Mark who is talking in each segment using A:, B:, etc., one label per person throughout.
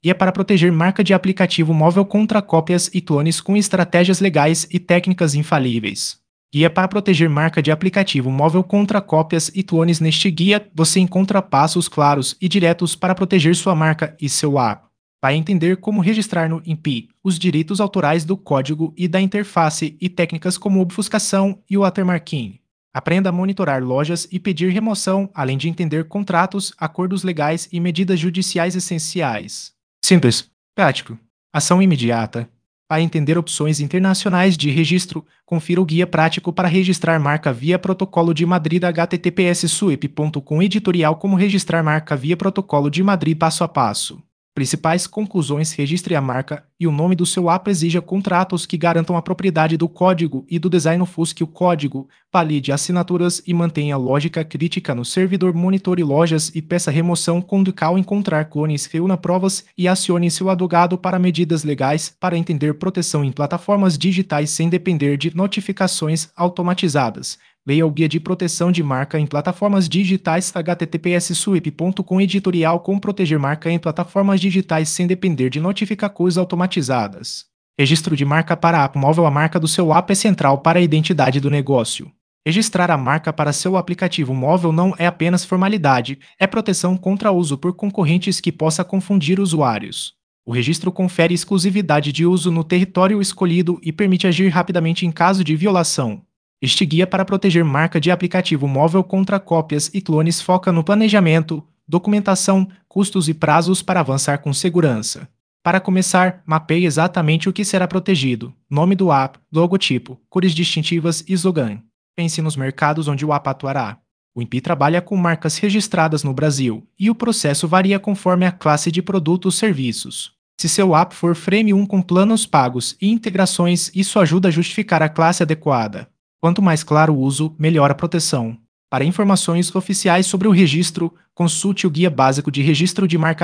A: Guia para proteger marca de aplicativo móvel contra cópias e clones com estratégias legais e técnicas infalíveis. Guia para proteger marca de aplicativo móvel contra cópias e clones. Neste guia, você encontra passos claros e diretos para proteger sua marca e seu app. Vai entender como registrar no INPI os direitos autorais do código e da interface e técnicas como obfuscação e watermarking. Aprenda a monitorar lojas e pedir remoção, além de entender contratos, acordos legais e medidas judiciais essenciais. Simples, prático, ação imediata. Para entender opções internacionais de registro, confira o guia prático para registrar marca via protocolo de Madrid. https://suep.com editorial como registrar marca via protocolo de Madrid passo a passo. Principais conclusões: registre a marca e o nome do seu app. Exija contratos que garantam a propriedade do código e do design. Ofusque o código, valide assinaturas e mantenha lógica crítica no servidor. Monitore lojas e peça remoção quando ao encontrar clones. Reúna provas e acione seu advogado para medidas legais. Para entender proteção em plataformas digitais sem depender de notificações automatizadas, leia o Guia de Proteção de Marca em Plataformas Digitais. https://suep.com editorial como proteger marca em plataformas digitais sem depender de notificações automatizadas. Registro de marca para app móvel. A marca do seu app é central para a identidade do negócio. Registrar a marca para seu aplicativo móvel não é apenas formalidade, é proteção contra uso por concorrentes que possa confundir usuários. O registro confere exclusividade de uso no território escolhido e permite agir rapidamente em caso de violação. Este guia para proteger marca de aplicativo móvel contra cópias e clones foca no planejamento, documentação, custos e prazos para avançar com segurança. Para começar, mapeie exatamente o que será protegido: nome do app, logotipo, cores distintivas e slogan. Pense nos mercados onde o app atuará. O INPI trabalha com marcas registradas no Brasil, e o processo varia conforme a classe de produtos ou serviços. Se seu app for Freemium com planos pagos e integrações, isso ajuda a justificar a classe adequada. Quanto mais claro o uso, melhor a proteção. Para informações oficiais sobre o registro, consulte o Guia Básico de Registro de Marca.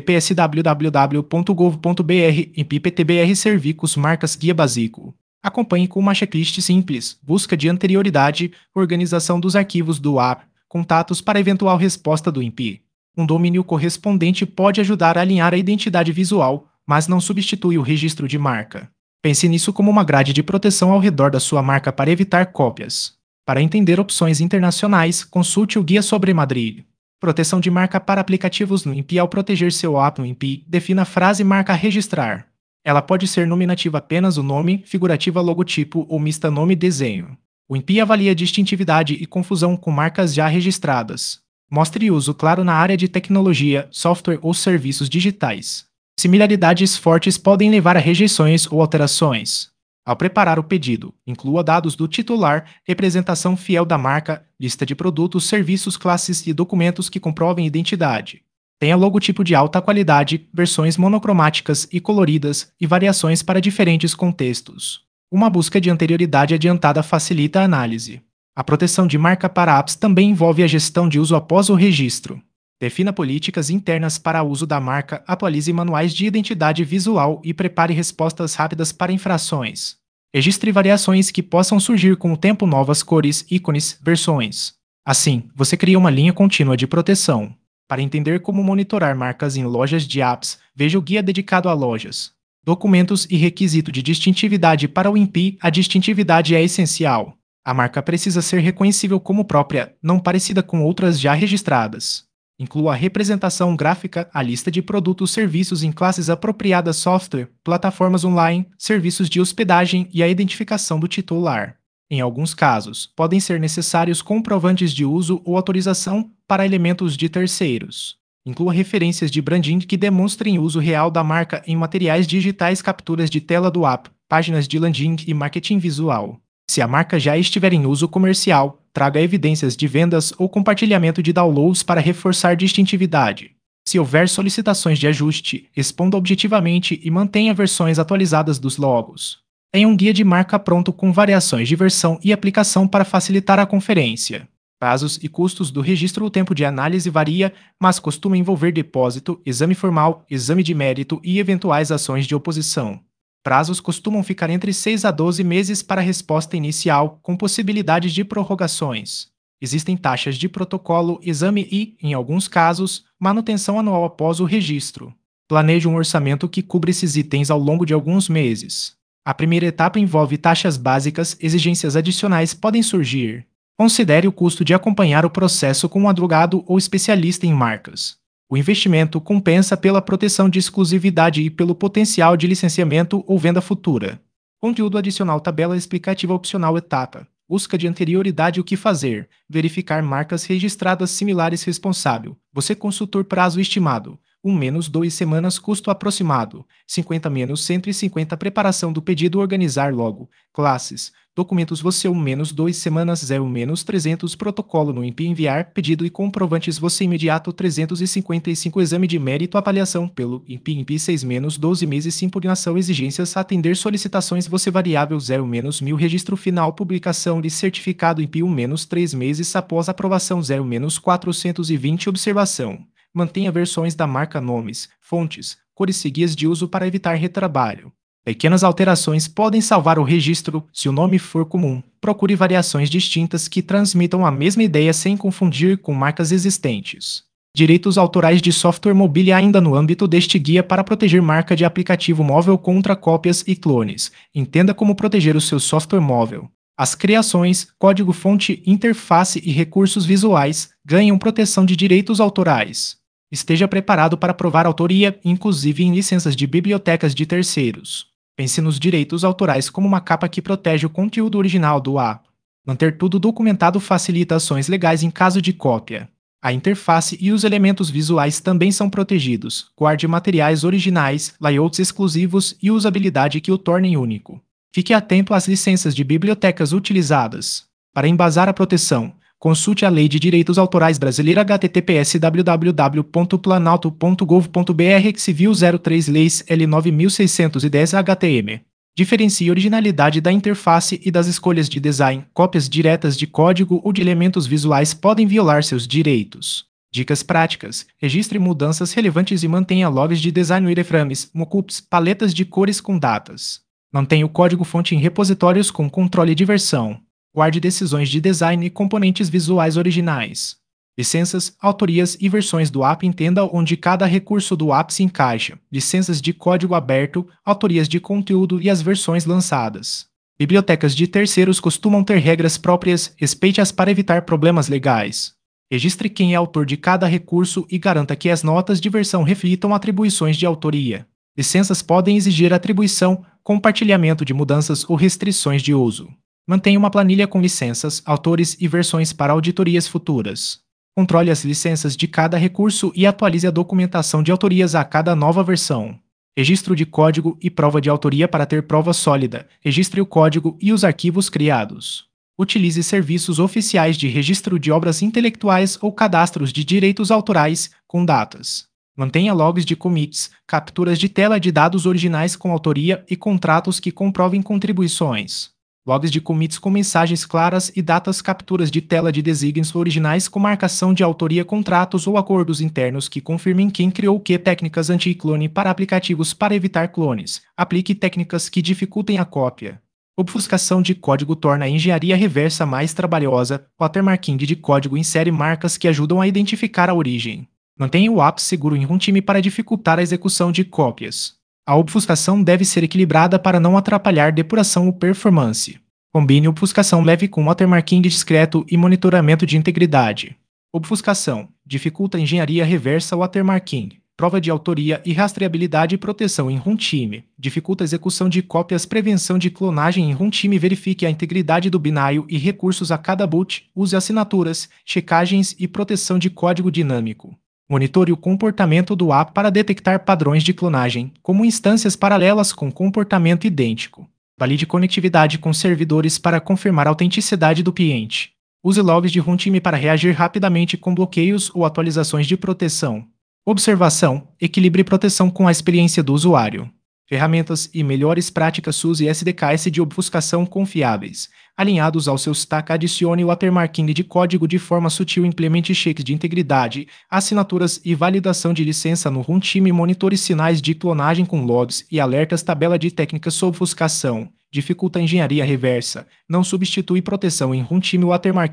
A: https://www.gov.br INPI-PTBR Serviços Marcas Guia Básico. Acompanhe com uma checklist simples: busca de anterioridade, organização dos arquivos do app, contatos para eventual resposta do INPI. Um domínio correspondente pode ajudar a alinhar a identidade visual, mas não substitui o registro de marca. Pense nisso como uma grade de proteção ao redor da sua marca para evitar cópias. Para entender opções internacionais, consulte o Guia sobre Madrid. Proteção de marca para aplicativos no INPI. Ao proteger seu app no INPI, defina a frase marca a registrar. Ela pode ser nominativa, apenas o nome, figurativa, logotipo ou mista nome e desenho. O INPI avalia distintividade e confusão com marcas já registradas. Mostre uso claro na área de tecnologia, software ou serviços digitais. Similaridades fortes podem levar a rejeições ou alterações. Ao preparar o pedido, inclua dados do titular, representação fiel da marca, lista de produtos, serviços, classes e documentos que comprovem identidade. Tenha logotipo de alta qualidade, versões monocromáticas e coloridas e variações para diferentes contextos. Uma busca de anterioridade adiantada facilita a análise. A proteção de marca para apps também envolve a gestão de uso após o registro. Defina políticas internas para o uso da marca, atualize manuais de identidade visual e prepare respostas rápidas para infrações. Registre variações que possam surgir com o tempo, novas cores, ícones, versões. Assim, você cria uma linha contínua de proteção. Para entender como monitorar marcas em lojas de apps, veja o guia dedicado a lojas. Documentos e requisito de distintividade. Para o INPI, a distintividade é essencial. A marca precisa ser reconhecível como própria, não parecida com outras já registradas. Inclua a representação gráfica, a lista de produtos, serviços em classes apropriadas, software, plataformas online, serviços de hospedagem e a identificação do titular. Em alguns casos, podem ser necessários comprovantes de uso ou autorização para elementos de terceiros. Inclua referências de branding que demonstrem o uso real da marca em materiais digitais, capturas de tela do app, páginas de landing e marketing visual. Se a marca já estiver em uso comercial, traga evidências de vendas ou compartilhamento de downloads para reforçar distintividade. Se houver solicitações de ajuste, responda objetivamente e mantenha versões atualizadas dos logos. Tenha um guia de marca pronto com variações de versão e aplicação para facilitar a conferência. Prazos e custos do registro. O tempo de análise varia, mas costuma envolver depósito, exame formal, exame de mérito e eventuais ações de oposição. Prazos costumam ficar entre 6 a 12 meses para a resposta inicial, com possibilidade de prorrogações. Existem taxas de protocolo, exame e, em alguns casos, manutenção anual após o registro. Planeje um orçamento que cubra esses itens ao longo de alguns meses. A primeira etapa envolve taxas básicas, exigências adicionais podem surgir. Considere o custo de acompanhar o processo com um advogado ou especialista em marcas. O investimento compensa pela proteção de exclusividade e pelo potencial de licenciamento ou venda futura. Conteúdo adicional: tabela explicativa opcional etapa. Busca de anterioridade: o que fazer. Verificar marcas registradas similares responsável. Você consultor prazo estimado. 1-2 semanas custo aproximado. 50 menos 150 preparação do pedido organizar logo. Classes. Documentos você 1-2 semanas 0-300 protocolo no INPI enviar pedido e comprovantes você imediato 355 exame de mérito avaliação pelo INPI 6-12 meses impugnação exigências atender solicitações você variável 0-1000 registro final publicação de certificado INPI 1-3 meses após aprovação 0-420 observação. Mantenha versões da marca nomes, fontes, cores e guias de uso para evitar retrabalho. Pequenas alterações podem salvar o registro se o nome for comum. Procure variações distintas que transmitam a mesma ideia sem confundir com marcas existentes. Direitos autorais de software mobile ainda no âmbito deste guia para proteger marca de aplicativo móvel contra cópias e clones. Entenda como proteger o seu software móvel. As criações, código-fonte, interface e recursos visuais ganham proteção de direitos autorais. Esteja preparado para provar autoria, inclusive em licenças de bibliotecas de terceiros. Pense nos direitos autorais como uma capa que protege o conteúdo original do app. Manter tudo documentado facilita ações legais em caso de cópia. A interface e os elementos visuais também são protegidos. Guarde materiais originais, layouts exclusivos e usabilidade que o tornem único. Fique atento às licenças de bibliotecas utilizadas. Para embasar a proteção, consulte a Lei de Direitos Autorais Brasileira https www.planalto.gov.br Civil 03 Leis L 9610 HTM. Diferencie a originalidade da interface e das escolhas de design. Cópias diretas de código ou de elementos visuais podem violar seus direitos. Dicas práticas: registre mudanças relevantes e mantenha logs de design wireframes, mockups, paletas de cores com datas. Mantenha o código-fonte em repositórios com controle de versão. Guarde decisões de design e componentes visuais originais. Licenças, autorias e versões do app. Entenda onde cada recurso do app se encaixa. Licenças de código aberto, autorias de conteúdo e as versões lançadas. Bibliotecas de terceiros costumam ter regras próprias, respeite-as para evitar problemas legais. Registre quem é autor de cada recurso e garanta que as notas de versão reflitam atribuições de autoria. Licenças podem exigir atribuição, compartilhamento de mudanças ou restrições de uso. Mantenha uma planilha com licenças, autores e versões para auditorias futuras. Controle as licenças de cada recurso e atualize a documentação de autorias a cada nova versão. Registro de código e prova de autoria para ter prova sólida. Registre o código e os arquivos criados. Utilize serviços oficiais de registro de obras intelectuais ou cadastros de direitos autorais com datas. Mantenha logs de commits, capturas de tela de dados originais com autoria e contratos que comprovem contribuições. Logs de commits com mensagens claras e datas, capturas de tela de designs originais com marcação de autoria, contratos ou acordos internos que confirmem quem criou o que. Técnicas anti-clone para aplicativos para evitar clones. Aplique técnicas que dificultem a cópia. Obfuscação de código torna a engenharia reversa mais trabalhosa. Watermarking de código insere marcas que ajudam a identificar a origem. Mantenha o app seguro em runtime para dificultar a execução de cópias. A obfuscação deve ser equilibrada para não atrapalhar depuração ou performance. Combine obfuscação leve com watermarking discreto e monitoramento de integridade. Obfuscação dificulta a engenharia reversa. Watermarking, prova de autoria e rastreabilidade e proteção em runtime. Dificulta a execução de cópias. Prevenção de clonagem em runtime. Verifique a integridade do binário e recursos a cada boot. Use assinaturas, checagens e proteção de código dinâmico. Monitore o comportamento do app para detectar padrões de clonagem, como instâncias paralelas com comportamento idêntico. Valide conectividade com servidores para confirmar a autenticidade do cliente. Use logs de runtime para reagir rapidamente com bloqueios ou atualizações de proteção. Observação: equilibre proteção com a experiência do usuário. Ferramentas e melhores práticas. Use SDKs de obfuscação confiáveis. Alinhados ao seu stack, adicione o watermarking de código de forma sutil. Implemente checks de integridade, assinaturas e validação de licença no runtime. Monitore sinais de clonagem com logs e alertas. Tabela de técnicas. Obfuscação dificulta a engenharia reversa. Não substitui proteção em runtime. Watermarking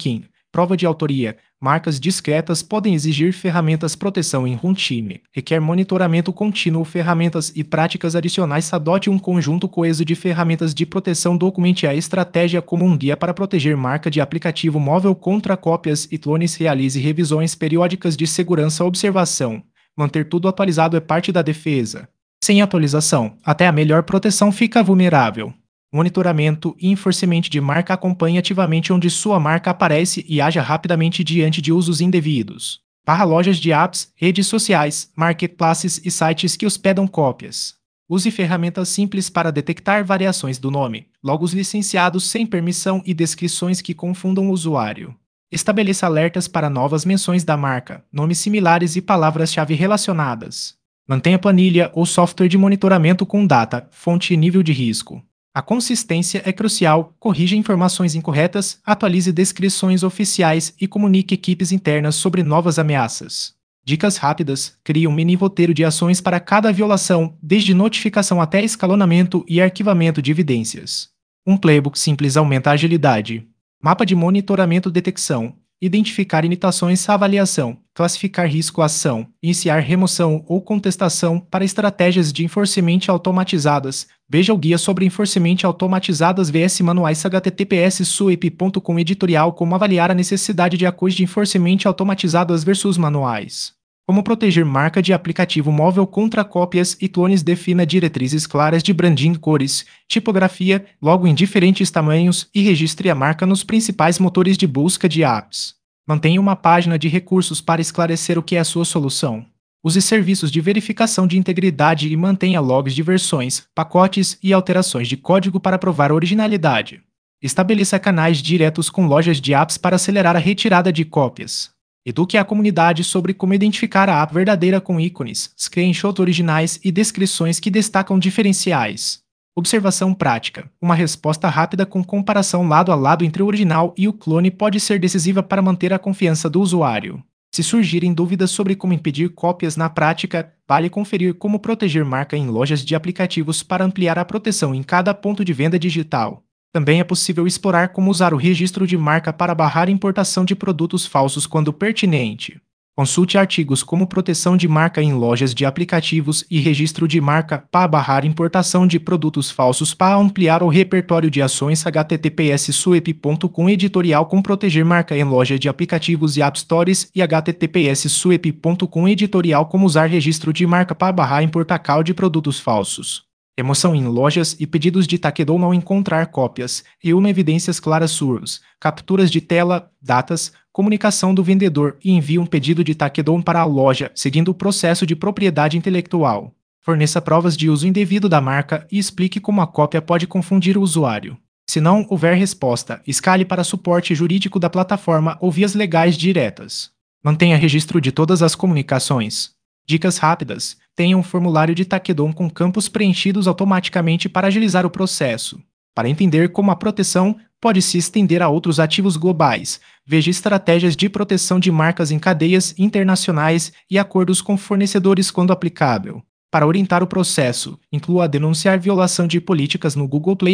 A: Prova de autoria. Marcas discretas podem exigir ferramentas proteção em runtime. Requer monitoramento contínuo, ferramentas e práticas adicionais. Adote um conjunto coeso de ferramentas de proteção. Documente a estratégia como um guia para proteger marca de aplicativo móvel contra cópias e clones. Realize revisões periódicas de segurança. Observação. Manter tudo atualizado é parte da defesa. Sem atualização, até a melhor proteção fica vulnerável. Monitoramento e enforcement de marca. Acompanhe ativamente onde sua marca aparece e haja rapidamente diante de usos indevidos. Lojas de apps, redes sociais, marketplaces e sites que hospedam cópias. Use ferramentas simples para detectar variações do nome, logos licenciados sem permissão e descrições que confundam o usuário. Estabeleça alertas para novas menções da marca, nomes similares e palavras-chave relacionadas. Mantenha planilha ou software de monitoramento com data, fonte e nível de risco. A consistência é crucial. Corrija informações incorretas, atualize descrições oficiais e comunique equipes internas sobre novas ameaças. Dicas rápidas: crie um mini roteiro de ações para cada violação, desde notificação até escalonamento e arquivamento de evidências. Um playbook simples aumenta a agilidade. Mapa de monitoramento. Detecção. Identificar imitações. Avaliação. Classificar risco. Ação. Iniciar remoção ou contestação. Para estratégias de enforcement automatizadas, veja o guia sobre enforcement automatizadas vs manuais. https://suep.com. Editorial. Como avaliar a necessidade de ações de enforcement automatizadas versus manuais. Como proteger marca de aplicativo móvel contra cópias e clones. Defina diretrizes claras de branding, cores, tipografia, logo em diferentes tamanhos e registre a marca nos principais motores de busca de apps. Mantenha uma página de recursos para esclarecer o que é a sua solução. Use serviços de verificação de integridade e mantenha logs de versões, pacotes e alterações de código para provar a originalidade. Estabeleça canais diretos com lojas de apps para acelerar a retirada de cópias. Eduque a comunidade sobre como identificar a app verdadeira com ícones, screenshots originais e descrições que destacam diferenciais. Observação prática. Uma resposta rápida com comparação lado a lado entre o original e o clone pode ser decisiva para manter a confiança do usuário. Se surgirem dúvidas sobre como impedir cópias na prática, vale conferir como proteger marca em lojas de aplicativos para ampliar a proteção em cada ponto de venda digital. Também é possível explorar como usar o registro de marca para barrar a importação de produtos falsos quando pertinente. Consulte artigos como proteção de marca em lojas de aplicativos e registro de marca para barrar importação de produtos falsos. Para ampliar o repertório de ações. https://suep.com. Editorial. Como proteger marca em loja de aplicativos e app stores e https://suep.com. Editorial. Como usar registro de marca para barrar importação de produtos falsos. Remoção em lojas e pedidos de takedon ao encontrar cópias, e uma evidências claras suas, capturas de tela, datas, comunicação do vendedor e envie um pedido de takedon para a loja, seguindo o processo de propriedade intelectual. Forneça provas de uso indevido da marca e explique como a cópia pode confundir o usuário. Se não houver resposta, escale para suporte jurídico da plataforma ou vias legais diretas. Mantenha registro de todas as comunicações. Dicas rápidas. Tenha um formulário de takedon com campos preenchidos automaticamente para agilizar o processo. Para entender como a proteção pode se estender a outros ativos globais, veja estratégias de proteção de marcas em cadeias internacionais e acordos com fornecedores quando aplicável. Para orientar o processo, inclua denunciar violação de políticas no Google Play.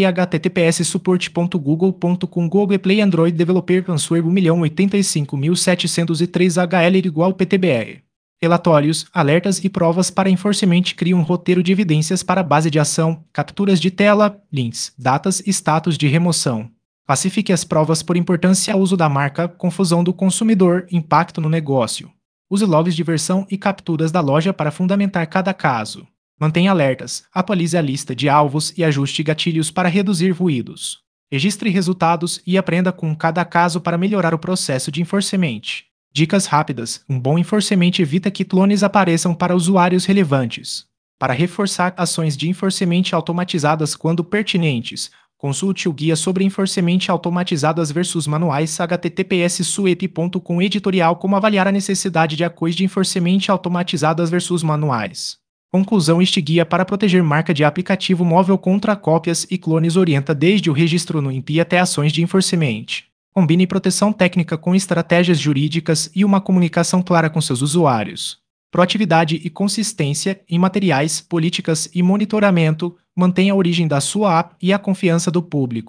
A: https://support.google.com. Google Play Android Developer Answer 1.085.703 HL igual PTBR. Relatórios, alertas e provas para enforcement. Crie um roteiro de evidências para base de ação, capturas de tela, links, datas e status de remoção. Classifique as provas por importância ao uso da marca, confusão do consumidor, impacto no negócio. Use logs de versão e capturas da loja para fundamentar cada caso. Mantenha alertas, atualize a lista de alvos e ajuste gatilhos para reduzir ruídos. Registre resultados e aprenda com cada caso para melhorar o processo de enforcement. Dicas rápidas. Um bom enforcement evita que clones apareçam para usuários relevantes. Para reforçar ações de enforcement automatizadas quando pertinentes, consulte o guia sobre enforcement automatizadas versus manuais. https://suep.com. Editorial. Como avaliar a necessidade de ações de enforcement automatizadas versus manuais. Conclusão. Este guia para proteger marca de aplicativo móvel contra cópias e clones orienta desde o registro no INPI até ações de enforcement. Combine proteção técnica com estratégias jurídicas e uma comunicação clara com seus usuários. Proatividade e consistência em materiais, políticas e monitoramento. Mantenha a origem da sua app e a confiança do público.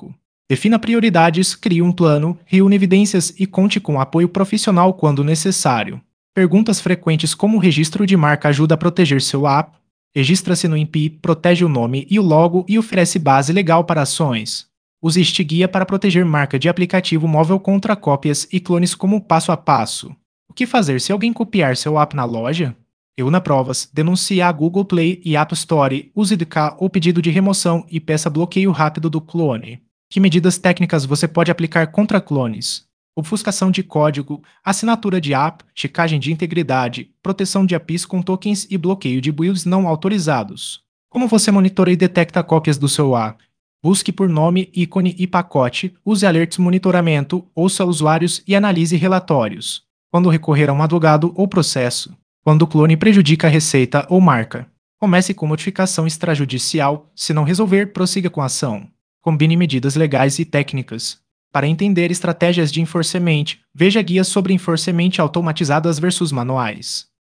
A: Defina prioridades, crie um plano, reúne evidências e conte com apoio profissional quando necessário. Perguntas frequentes como o registro de marca ajuda a proteger seu app, registra-se no INPI, protege o nome e o logo e oferece base legal para ações. Use este guia para proteger marca de aplicativo móvel contra cópias e clones como passo a passo. O que fazer se alguém copiar seu app na loja? Reúna provas, denuncie a Google Play e App Store, use DK ou pedido de remoção e peça bloqueio rápido do clone. Que medidas técnicas você pode aplicar contra clones? Ofuscação de código, assinatura de app, checagem de integridade, proteção de APIs com tokens e bloqueio de builds não autorizados. Como você monitora e detecta cópias do seu app? Busque por nome, ícone e pacote, use alerts monitoramento, ouça usuários e analise relatórios. Quando recorrer a um advogado ou processo? Quando o clone prejudica a receita ou marca. Comece com notificação extrajudicial, se não resolver, prossiga com a ação. Combine medidas legais e técnicas. Para entender estratégias de enforcement, veja guias sobre enforcement automatizadas versus manuais.